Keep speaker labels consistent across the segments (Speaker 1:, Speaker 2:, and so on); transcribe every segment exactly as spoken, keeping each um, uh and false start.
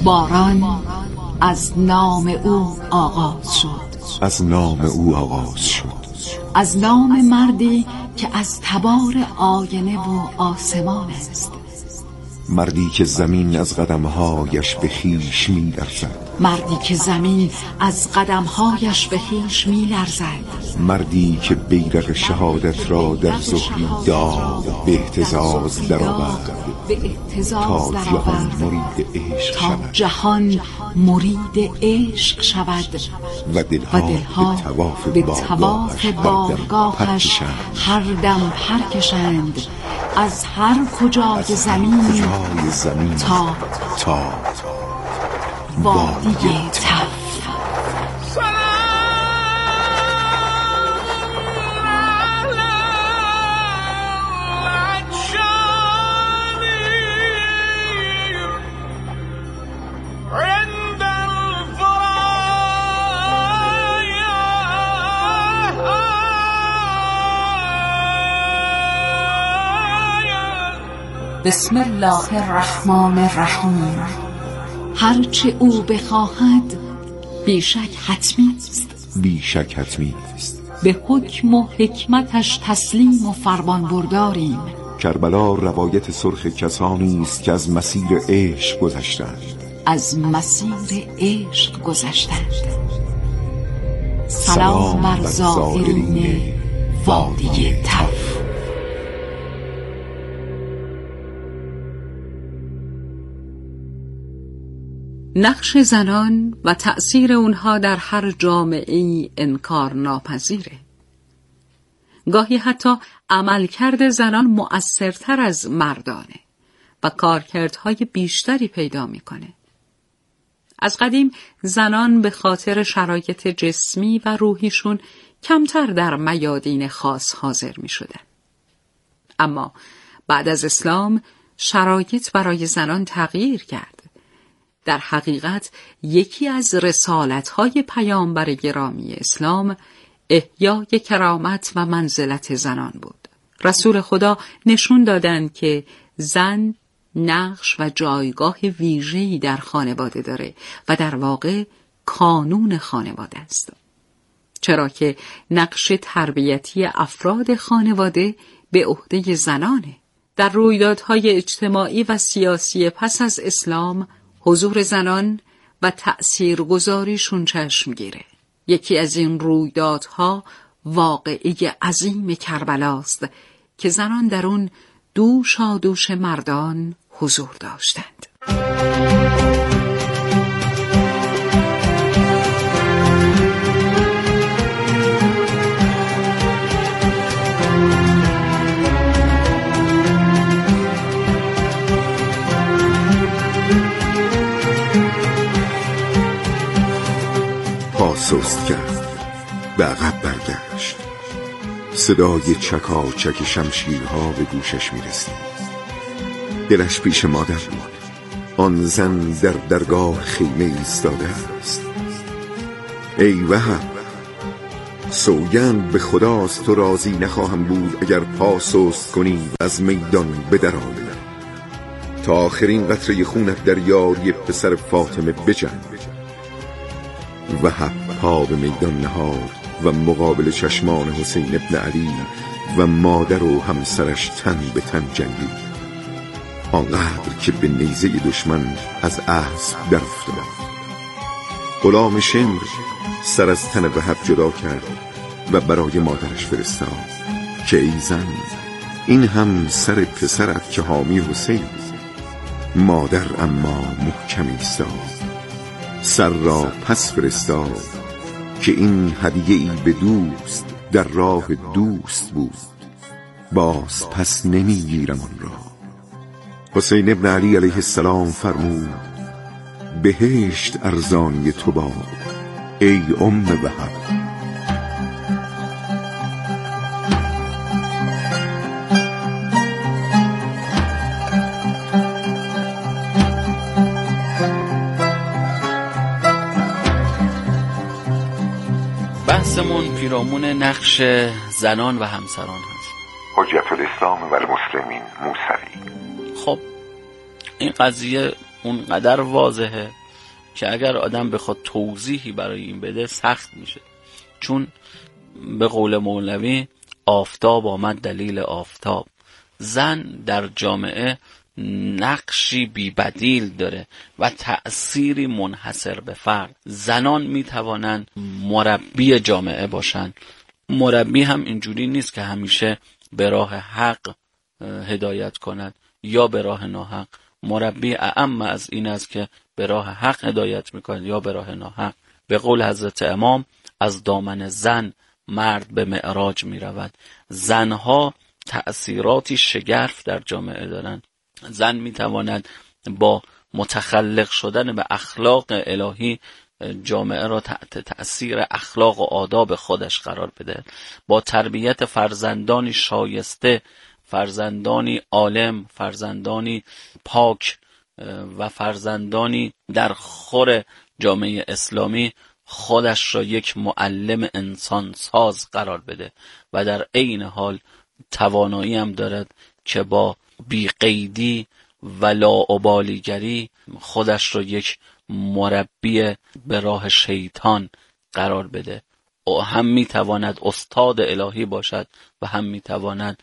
Speaker 1: باران از نام او آغاز شد،
Speaker 2: از نام او آغاز شد،
Speaker 1: از نام مردی که از تبار آینه و آسمان است،
Speaker 2: مردی که زمین از قدمهایش به خویش می لرزد،
Speaker 1: مردی که زمین از قدمهایش به خویش می لرزد،
Speaker 2: مردی که بیرق شهادت را در زهری داد به اهتزاز درآورد تا جهان مرید عشق
Speaker 1: تا
Speaker 2: شود
Speaker 1: جهان مرید عشق شود
Speaker 2: و
Speaker 1: و
Speaker 2: دلها
Speaker 1: دلها
Speaker 2: به
Speaker 1: به طواف بارگاهش هر دم پرکشند، از هر کجای زمین
Speaker 2: کجای زمین
Speaker 1: تا
Speaker 2: تا
Speaker 1: وادی تف. بسم الله الرحمن الرحیم. هرچه او بخواهد بیشک حتمی است،
Speaker 2: بیشک حتمی است.
Speaker 1: به حکم و حکمتش تسلیم و فرمان برداریم.
Speaker 2: کربلا روایت سرخ کسانی است که از مسیر عشق گذشتند،
Speaker 1: از مسیر عشق گذشتند. سلام بر زائرین وادی تف. نقش زنان و تأثیر اونها در هر جامعه‌ای انکار ناپذیره. گاهی حتی عملکرد زنان مؤثرتر از مردانه و کارکردهای بیشتری پیدا میکنه. از قدیم زنان به خاطر شرایط جسمی و روحیشون کمتر در میادین خاص حاضر میشدن. اما بعد از اسلام شرایط برای زنان تغییر کرد. در حقیقت یکی از رسالت‌های پیامبر گرامی اسلام احیای کرامت و منزلت زنان بود. رسول خدا نشون دادند که زن نقش و جایگاه ویژه‌ای در خانواده داره و در واقع کانون خانواده است. چرا که نقش تربیتی افراد خانواده به عهده زنانه. در رویدادهای اجتماعی و سیاسی پس از اسلام حضور زنان و تأثیرگذاریشون چشمگیره. یکی از این رویدادها واقعه عظیم کربلاست که زنان در اون دوشا دوش مردان حضور داشتند.
Speaker 2: سست کرد، به عقب برگشت. صدای چکاچک شمشیرها به گوشش میرسید. دلش پیش مادر بود. آن زن در درگاه خیمه ایستاده است. ای وهب، سوگند به خداست تو راضی نخواهم بود اگر پا سست کنی از میدان بدرآیی. تا آخرین قطره خونت در یاری پسر فاطمه بجنگ. وهب پا به میدان نهاد و مقابل چشمان حسین ابن علی و مادر و همسرش تن به تن جنگید، آنقدر که به نیزه دشمن از اسب در افتاد. غلام شمر سر از تن وهب جدا کرد و برای مادرش فرستاد که ای زن، این هم سر پسرت که حامی حسین. مادر اما محکم ایستاد، سر را پس فرستاد که این هدیه ای به دوست در راه دوست بود، باز پس نمیگیرم آن را. حسین ابن علی علیه السلام فرمود بهشت ارزانی تو باد ای ام وهب.
Speaker 3: بحثمون پیرامون نقش زنان و همسران هست.
Speaker 2: حجت الاسلام و المسلمین موسوی.
Speaker 3: خب این قضیه اونقدر واضحه که اگر آدم بخواد توضیحی برای این بده سخت میشه، چون به قول مولوی آفتاب آمد دلیل آفتاب. زن در جامعه نقشی بی بدیل داره و تأثیری منحصر به فرد. زنان می توانند مربی جامعه باشند. مربی هم اینجوری نیست که همیشه به راه حق هدایت کند یا به راه ناحق. مربی اعم از این است که به راه حق هدایت میکند یا به راه ناحق. به قول حضرت امام از دامن زن مرد به معراج می رود. زنها تأثیراتی شگرف در جامعه دارند. زن می تواند با متخلق شدن به اخلاق الهی جامعه را تحت تأثیر اخلاق و آداب خودش قرار بده. با تربیت فرزندانی شایسته، فرزندانی عالم، فرزندانی پاک و فرزندانی در خور جامعه اسلامی خودش را یک معلم انسان ساز قرار بده و در عین حال توانایی هم دارد که با بی‌قیدی و لاابالیگری خودش را یک مربی به راه شیطان قرار بده. او هم میتواند استاد الهی باشد و هم میتواند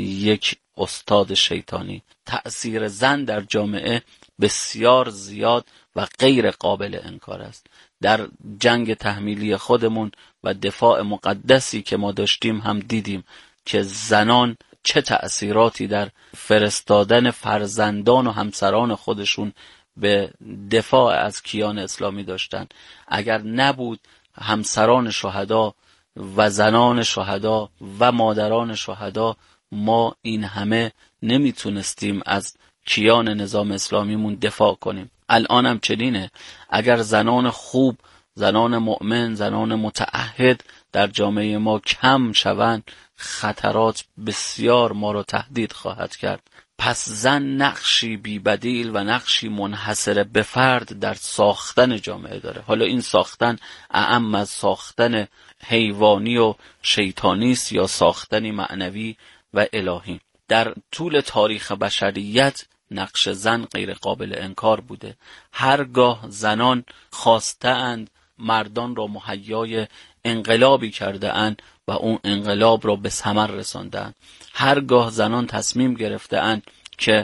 Speaker 3: یک استاد شیطانی. تأثیر زن در جامعه بسیار زیاد و غیر قابل انکار است. در جنگ تحمیلی خودمون و دفاع مقدسی که ما داشتیم هم دیدیم که زنان چه تأثیراتی در فرستادن فرزندان و همسران خودشون به دفاع از کیان اسلامی داشتن. اگر نبود همسران شهدا و زنان شهدا و مادران شهدا، ما این همه نمیتونستیم از کیان نظام اسلامیمون دفاع کنیم. الان هم چنینه. اگر زنان خوب، زنان مؤمن، زنان متعهد در جامعه ما کم شوند، خطرات بسیار ما را تهدید خواهد کرد. پس زن نقشی بی بدیل و نقشی منحصر به فرد در ساختن جامعه داره. حالا این ساختن اعم از ساختن حیوانی و شیطانی است یا ساختنی معنوی و الهی. در طول تاریخ بشریت نقش زن غیر قابل انکار بوده. هرگاه زنان خواستند مردان را مهیای انقلابی کرده اند و اون انقلاب را به ثمر رساندند. هرگاه زنان تصمیم گرفته اند که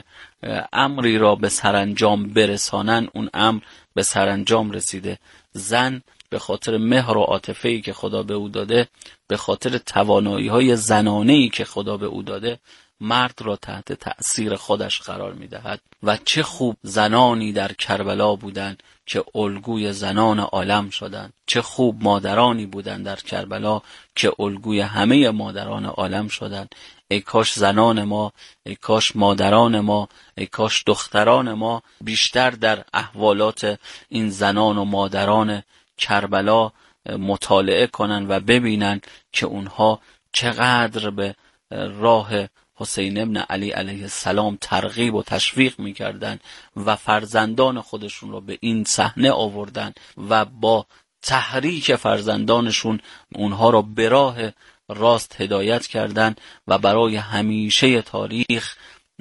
Speaker 3: امری را به سرانجام برسانند، اون امر به سرانجام رسیده. زن به خاطر مهر و عاطفه‌ای که خدا به او داده، به خاطر توانایی‌های زنانه‌ای که خدا به او داده، مرد را تحت تأثیر خودش قرار می‌دهد. و چه خوب زنانی در کربلا بودند که الگوی زنان عالم شدند. چه خوب مادرانی بودند در کربلا که الگوی همه مادران عالم شدند. ای کاش زنان ما، ای کاش مادران ما، ای کاش دختران ما بیشتر در احوالات این زنان و مادران کربلا مطالعه کنند و ببینند که اونها چقدر به راه حسین ابن علی علیه السلام ترغیب و تشویق می‌کردند و فرزندان خودشون رو به این صحنه آوردن و با تحریک فرزندانشون اونها رو به راه راست هدایت کردند و برای همیشه تاریخ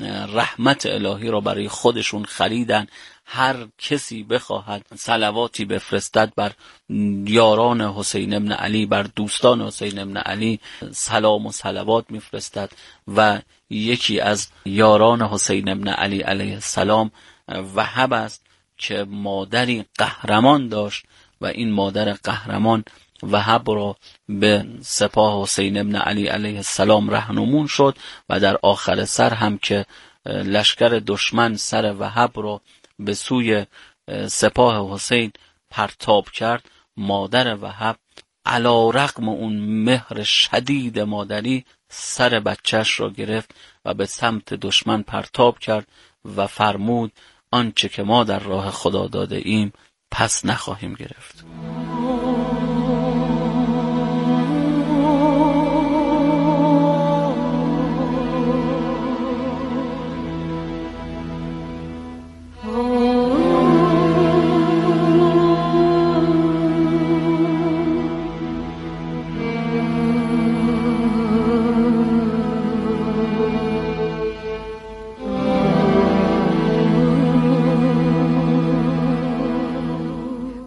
Speaker 3: رحمت الهی را برای خودشون خریدن. هر کسی بخواهد صلواتی بفرستد بر یاران حسین ابن علی، بر دوستان حسین ابن علی، سلام و صلوات میفرستد. و یکی از یاران حسین ابن علی علیه السلام وهب است که مادری قهرمان داشت و این مادر قهرمان وهب را به سپاه حسین ابن علی علیه السلام رهنمون شد و در آخر سر هم که لشکر دشمن سر وهب را به سوی سپاه حسین پرتاب کرد، مادر وهب علی رغم اون مهر شدید مادری سر بچهش را گرفت و به سمت دشمن پرتاب کرد و فرمود آنچه که ما در راه خدا داده ایم پس نخواهیم گرفت.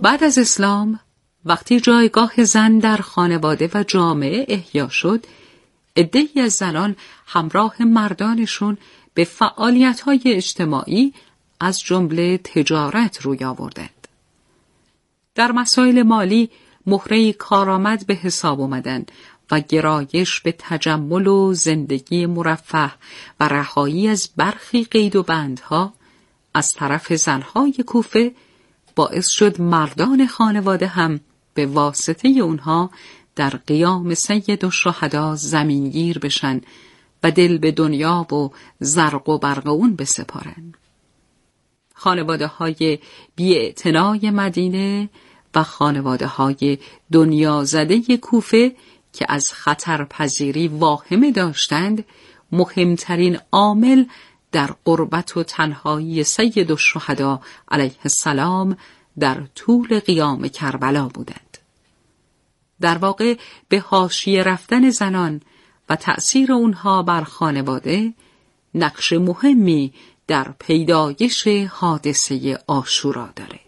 Speaker 1: بعد از اسلام وقتی جایگاه زن در خانواده و جامعه احیا شد، عده‌ای از زنان همراه مردانشون به فعالیت‌های اجتماعی از جمله تجارت روی آوردند. در مسائل مالی مهره‌ای کارآمد به حساب آمدن و گرایش به تجمل و زندگی مرفه و رهایی از برخی قید و بندها از طرف زنهای کوفه باعث شد مردان خانواده هم به واسطه اونها در قیام سید الشهدا زمینگیر بشن و دل به دنیا و زرق و برق اون بسپارن. خانواده های بی‌اعتنای مدینه و خانواده های دنیا زده کوفه که از خطرپذیری واهمه داشتند، مهمترین عامل در غربت و تنهایی سید الشهدا علیه السلام در طول قیام کربلا بودند. در واقع به حاشیه رفتن زنان و تأثیر اونها بر خانواده نقش مهمی در پیدایش حادثه عاشورا داره.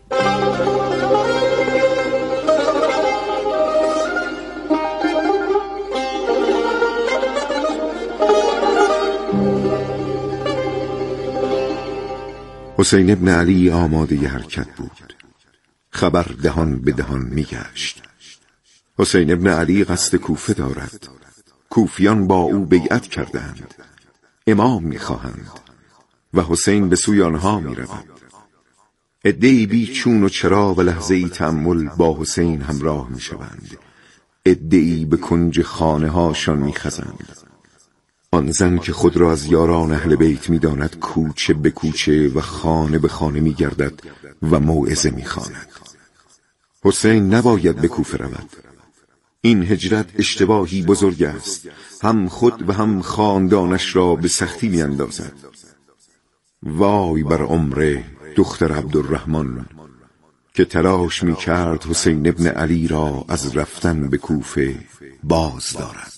Speaker 2: حسین ابن علی آماده ی حرکت بود. خبر دهان به دهان می گشت. حسین ابن علی قصد کوفه دارد. کوفیان با او بیعت کردند. امام می خواهند و حسین به سوی آنها می رود. عده‌ای بی چون و چرا و لحظه‌ای تأمل با حسین همراه می شوند. عده‌ای به کنج خانه هاشان می خزند. آن زن که خود را از یاران اهل بیت می داند کوچه به کوچه و خانه به خانه می گردد و موعظه می خواند. حسین نباید به کوفه رود. این هجرت اشتباهی بزرگ است. هم خود و هم خاندانش را به سختی می اندازد. وای بر عمر دختر عبدالرحمن که تلاش می کرد حسین ابن علی را از رفتن به کوفه باز دارد.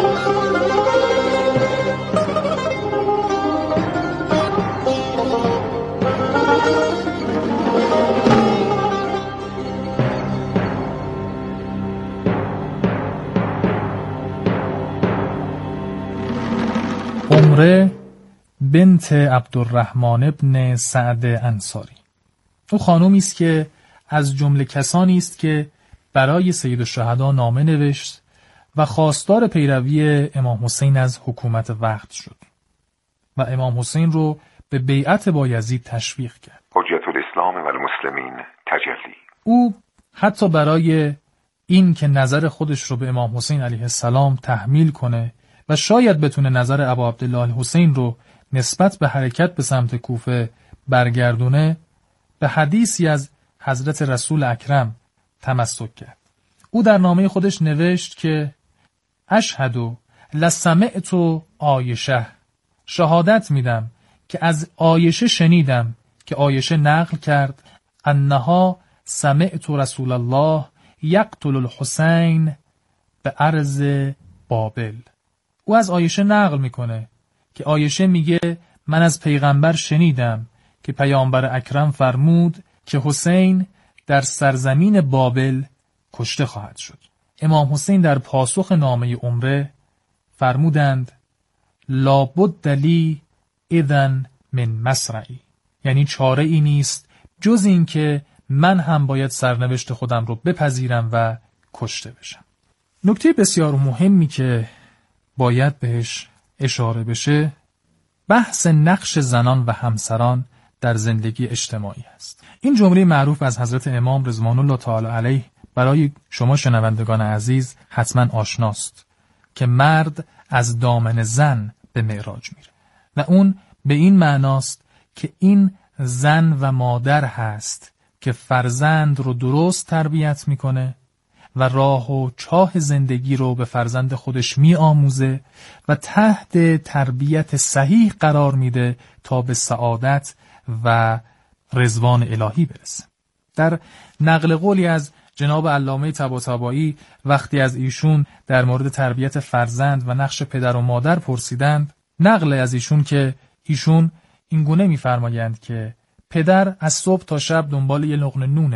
Speaker 4: عمره بنت عبدالرحمن ابن سعد انصاری، او خانومی است که از جمله کسانی است که برای سید الشهدا نامه نوشت و خواستار پیروی امام حسین از حکومت وقت شد و امام حسین رو به بیعت بایزید تشویق کرد.
Speaker 2: حجت الاسلام و المسلمین تجلی.
Speaker 4: او حتی برای این که نظر خودش رو به امام حسین علیه السلام تحمیل کنه و شاید بتونه نظر ابا عبدالله الحسین رو نسبت به حرکت به سمت کوفه برگردونه، به حدیثی از حضرت رسول اکرم تمسک کرد. او در نامه خودش نوشت که اشهدو لسمعت عایشه، شهادت میدم که از عایشه شنیدم که عایشه نقل کرد انها سمعت رسول الله یقتل الحسین به عرض بابل. او از عایشه نقل میکنه که عایشه میگه من از پیغمبر شنیدم که پیامبر اکرم فرمود که حسین در سرزمین بابل کشته خواهد شد. امام حسین در پاسخ نامه عمره فرمودند لابد لی اذن من مسرعی، یعنی چاره ای نیست جز این که من هم باید سرنوشت خودم رو بپذیرم و کشته بشم. نکته بسیار مهمی که باید بهش اشاره بشه بحث نقش زنان و همسران در زندگی اجتماعی است. این جمله معروف از حضرت امام رضوان الله تعالی علیه برای شما شنوندگان عزیز حتما آشناست که مرد از دامن زن به معراج میره و اون به این معناست که این زن و مادر هست که فرزند رو درست تربیت میکنه و راه و چاه زندگی رو به فرزند خودش می آموزه و تحت تربیت صحیح قرار میده تا به سعادت و رضوان الهی برسه. در نقل قولی از جناب علامه طباطبایی وقتی از ایشون در مورد تربیت فرزند و نقش پدر و مادر پرسیدند، نقل از ایشون که ایشون این گونه می‌فرمایند که پدر از صبح تا شب دنبال یه لقمه نونه،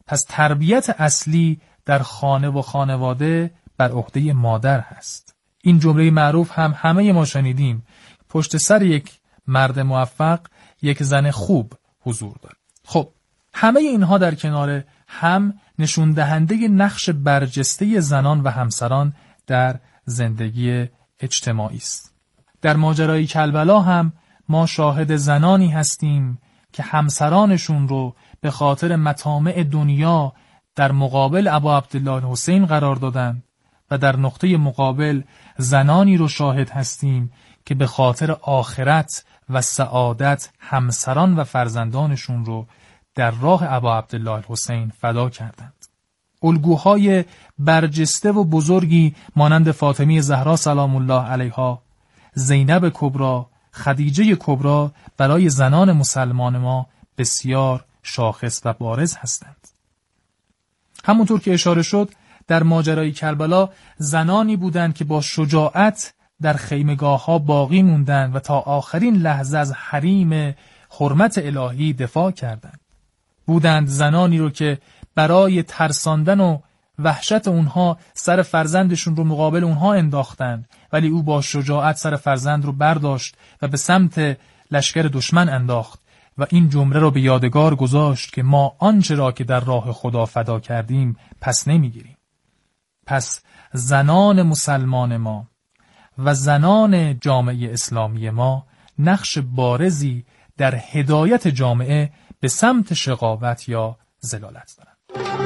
Speaker 4: پس تربیت اصلی در خانه و خانواده بر عهده مادر هست. این جمله معروف هم همه ما شنیدیم. پشت سر یک مرد موفق یک زن خوب حضور دارد. خب همه اینها در کنار هم نشون دهنده نقش برجسته زنان و همسران در زندگی اجتماعی است. در ماجرای کربلا هم ما شاهد زنانی هستیم که همسرانشون رو به خاطر مطامع دنیا در مقابل ابا عبدالله حسین قرار دادن و در نقطه مقابل زنانی رو شاهد هستیم که به خاطر آخرت و سعادت همسران و فرزندانشون رو در راه ابا عبدالله حسین فدا کردند. الگوهای برجسته و بزرگی مانند فاطمی زهرا سلام الله علیها، زینب کبری، خدیجه کبری برای زنان مسلمان ما بسیار شاخص و بارز هستند. همونطور که اشاره شد در ماجرای کربلا زنانی بودند که با شجاعت در خیمگاه‌ها باقی موندند و تا آخرین لحظه از حریم حرمت الهی دفاع کردند. بودند زنانی رو که برای ترساندن و وحشت اونها سر فرزندشون رو مقابل اونها انداختند، ولی او با شجاعت سر فرزند رو برداشت و به سمت لشکر دشمن انداخت و این جمله رو به یادگار گذاشت که ما آنچه را که در راه خدا فدا کردیم پس نمیگیریم. پس زنان مسلمان ما و زنان جامعه اسلامی ما نقش بارزی در هدایت جامعه به سمت شقاوت یا ضلالت دارند.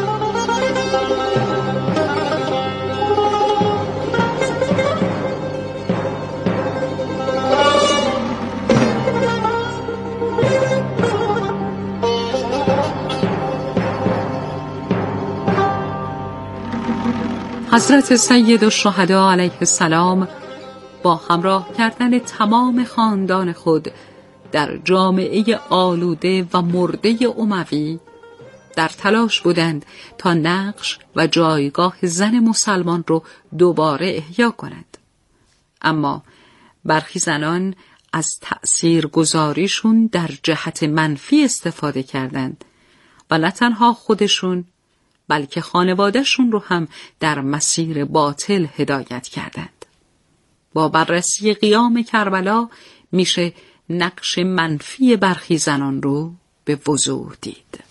Speaker 1: حضرت سید الشهدا علیه السلام با همراه کردن تمام خاندان خود در جامعه آلوده و مرده اموی در تلاش بودند تا نقش و جایگاه زن مسلمان رو دوباره احیا کنند. اما برخی زنان از تأثیر گذاریشون در جهت منفی استفاده کردند و نه تنها خودشون بلکه خانوادهشون رو هم در مسیر باطل هدایت کردند. با بررسی قیام کربلا میشه نقش منفی برخی زنان رو به وضوح دید.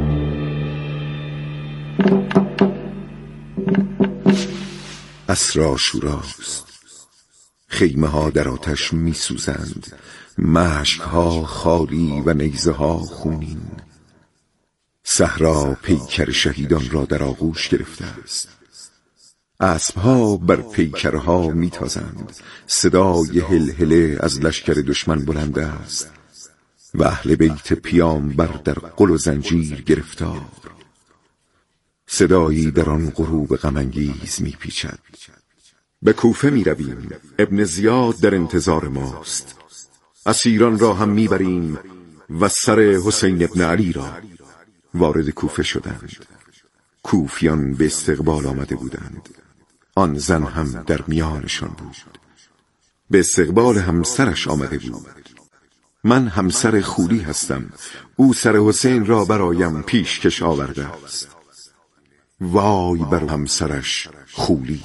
Speaker 2: عصر عاشوراست. خیمه ها در آتش می سوزند، مشک ها خالی و نیزه ها خونین. صحرا پیکر شهیدان را در آغوش گرفته است. اسبها بر پیکرها می تازند. صدای هلهله از لشکر دشمن بلند است و اهل بیت پیامبر در قل و زنجیر گرفتار. صدایی در آن غروب غم انگیز می پیچد. به کوفه می رویم. ابن زیاد در انتظار ماست. اسیران را هم می بریم و سر حسین ابن علی را. وارد کوفه شدند. کوفیان به استقبال آمده بودند. آن زن هم در میانشان بود. به استقبال همسرش آمده بود. من همسر خولی هستم. او سر حسین را برایم پیشکش آورده است. وای بر همسرش خولی.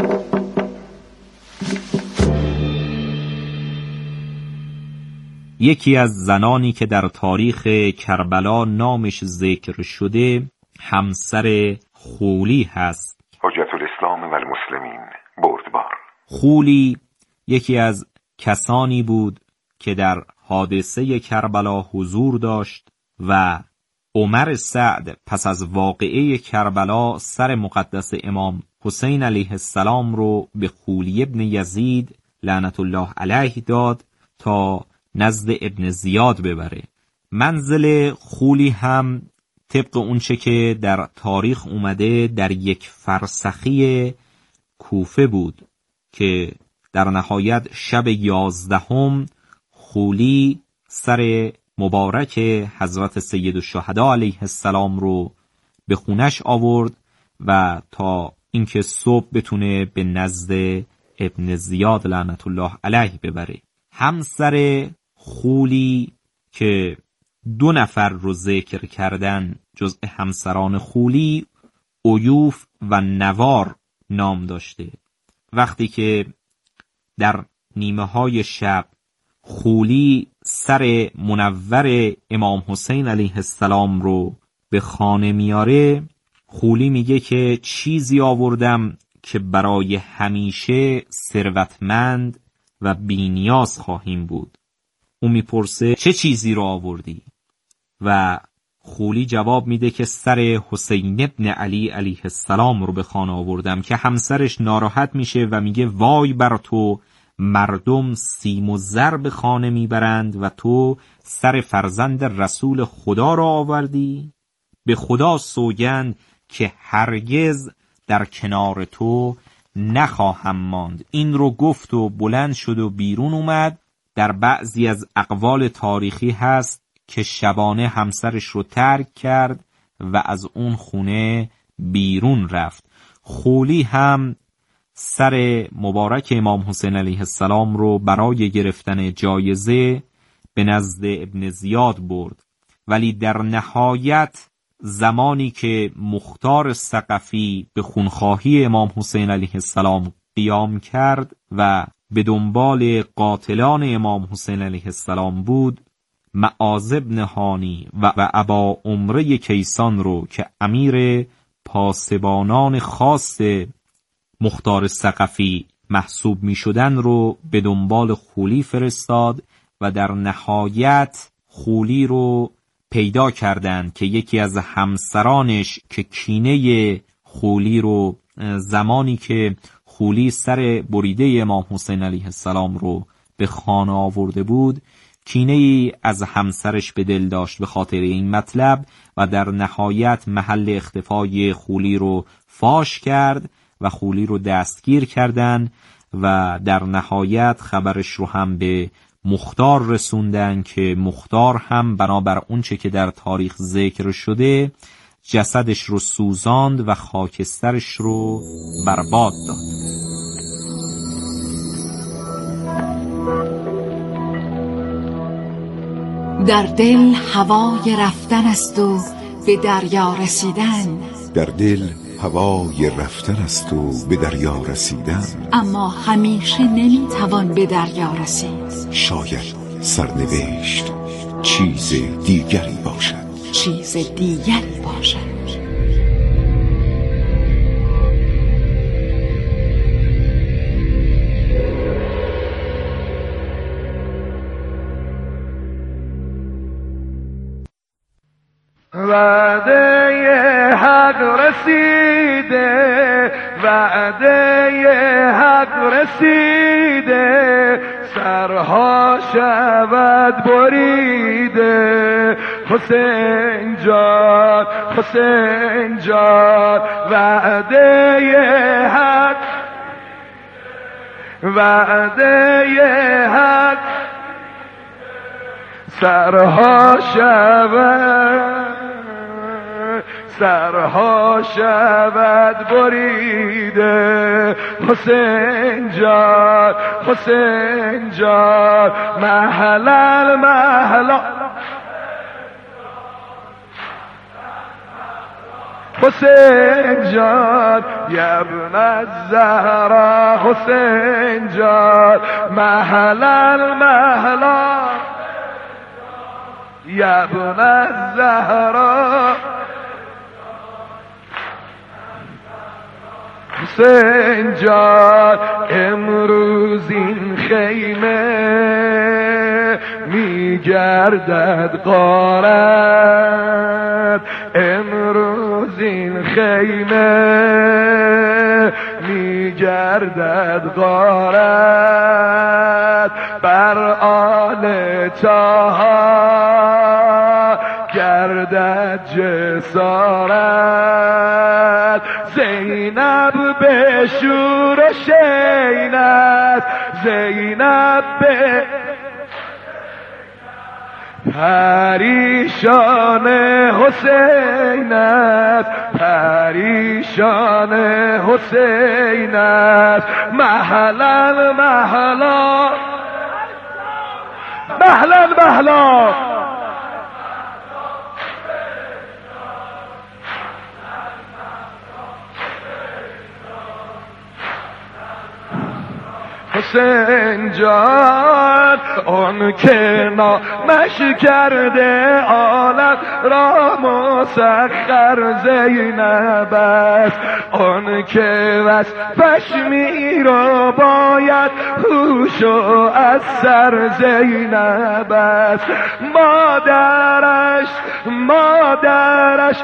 Speaker 5: یکی از زنانی که در تاریخ کربلا نامش ذکر شده همسر خولی هست.
Speaker 2: حجت الاسلام و المسلمین بردبار.
Speaker 5: خولی یکی از کسانی بود که در حادثه کربلا حضور داشت و عمر سعد پس از واقعه کربلا سر مقدس امام حسین علیه السلام رو به خولی ابن یزید لعنت الله علیه داد تا نزد ابن زیاد ببره. منزل خولی هم طبق اونچه که در تاریخ اومده در یک فرسخی کوفه بود که در نهایت شب یازدهم خولی سر مبارک حضرت سید الشهدا علیه السلام رو به خونش آورد و تا اینکه صبح بتونه به نزد ابن زیاد لعنت الله علیه ببره. همسر خولی که دو نفر رو ذکر کردن جزء همسران خولی عیوف و نوار نام داشته. وقتی که در نیمه های شب خولی سر منور امام حسین علیه السلام رو به خانه میاره، خولی میگه که چیزی آوردم که برای همیشه ثروتمند و بی‌نیاز خواهیم بود. اون میپرسه چه چیزی رو آوردی؟ و خولی جواب میده که سر حسین ابن علی علیه السلام رو به خانه آوردم، که همسرش ناراحت میشه و میگه وای بر تو، مردم سیم و زر به خانه میبرند و تو سر فرزند رسول خدا را آوردی؟ به خدا سوگند که هرگز در کنار تو نخواهم ماند. این رو گفت و بلند شد و بیرون اومد. در بعضی از اقوال تاریخی هست که شبانه همسرش رو ترک کرد و از اون خونه بیرون رفت. خولی هم سر مبارک امام حسین علیه السلام رو برای گرفتن جایزه به نزد ابن زیاد برد، ولی در نهایت زمانی که مختار ثقفی به خونخواهی امام حسین علیه السلام قیام کرد و به دنبال قاتلان امام حسین علیه السلام بود، معاذ بن هانی و, و ابا عمره کیسان رو که امیر پاسبانان خاص مختار ثقفی محسوب می شدن رو به دنبال خولی فرستاد و در نهایت خولی رو پیدا کردند که یکی از همسرانش که کینه خولی رو زمانی که خولی سر بریده امام حسین علیه السلام رو به خانه آورده بود، کینه ای از همسرش به دل داشت به خاطر این مطلب و در نهایت محل اختفای خولی رو فاش کرد و خولی رو دستگیر کردن و در نهایت خبرش رو هم به مختار رسوندن که مختار هم بنابر اون چه که در تاریخ ذکر شده جسدش رو سوزاند و خاکسترش رو برباد داد.
Speaker 1: در دل هوای رفتن است و به دریا رسیدن،
Speaker 2: در دل هوای رفتن است و به دریا رسیدن،
Speaker 1: اما همیشه نمیتوان به دریا رسید.
Speaker 2: شاید سرنوشت چیز دیگری باشد،
Speaker 1: چیز دیگری باشد.
Speaker 6: وعده حق رسیده، وعده حق رسیده، سرها شود بریده. حسین جان، حسین جان، وعده حق، وعده حق، سرها شود، سرها شود بریده. حسین جان، حسین جان، محلل محلا، حسین جان یا ابن الزهرا، حسین جان محلل محلا یا ابن الزهرا. حسین جان امروز این خیمه میگردد غارت، امروز این خیمه میگردد غارت، بر آل طه گردد جسارت. زینب به شور و شینت، زینب به پریشان حسینت، پریشان حسینت. محلن محلا، محلن محلا، حسین جان، اون که نامش کرده عالم را مسخر زینب است، اون که وصفش میرو باید هوش و از سر زینب است. مادرش مادرش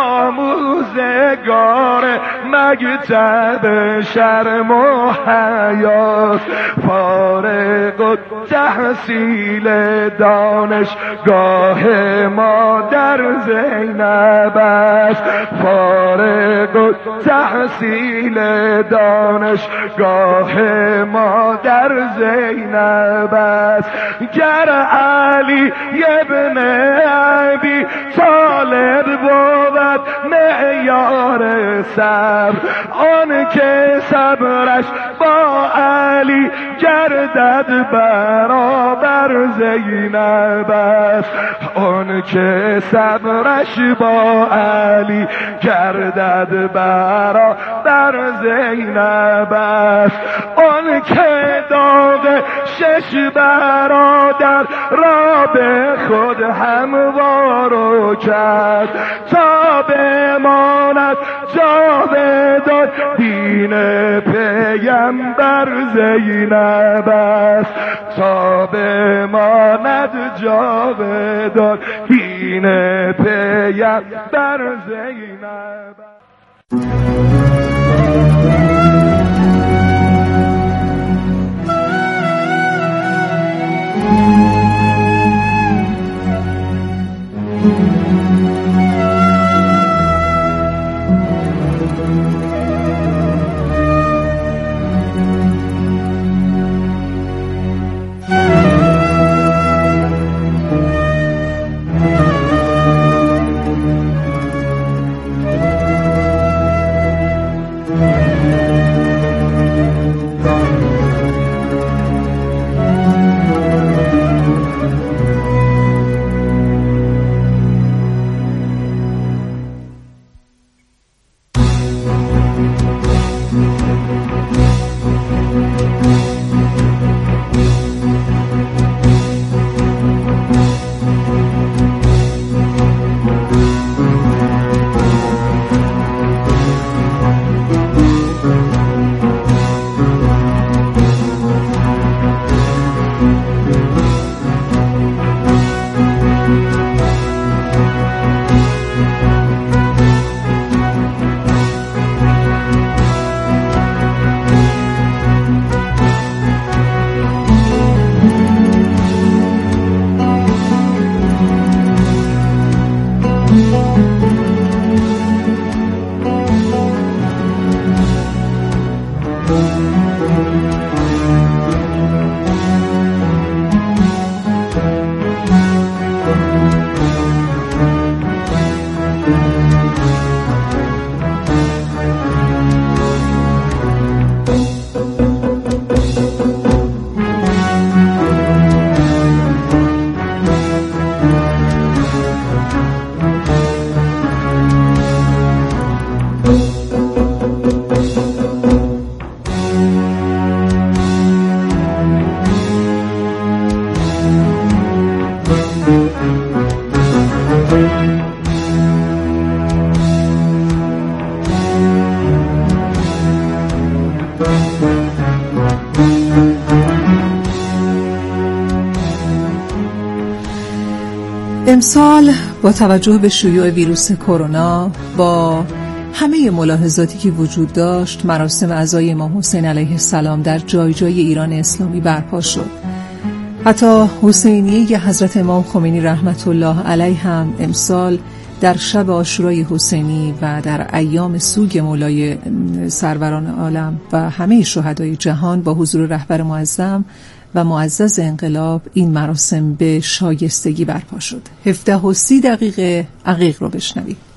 Speaker 6: آموزگار مکتب شرم و حیا، فارغ التحصیل دانشگاه مادر زینب است، فارغ التحصیل دانشگاه مادر زینب است. گر علی ابن ابی طالب بود معیار صبر، آن که صبرش با علی گردد برابر زینب است، آن که صبرش با علی گردد برابر زینب است، آن که داغ شش برادر را به خود هموار کرد تا بماند جاودان دین پیمبر زینب است، تا بماند جاودان دین پیمبر زینب است.
Speaker 7: امسال با توجه به شیوع ویروس کرونا، با همه ملاحظاتی که وجود داشت، مراسم عزای امام حسین علیه السلام در جای جای ایران اسلامی برپا شد. حتی حسینیه حضرت امام خمینی رحمت الله علیه هم امسال در شب عاشورای حسینی و در ایام سوگ مولای سروران عالم و همه شهدای جهان با حضور رهبر معظم و معزز انقلاب این مراسم به شایستگی برپا شد. هفده و سی دقیقه عقیق رو بشنوید.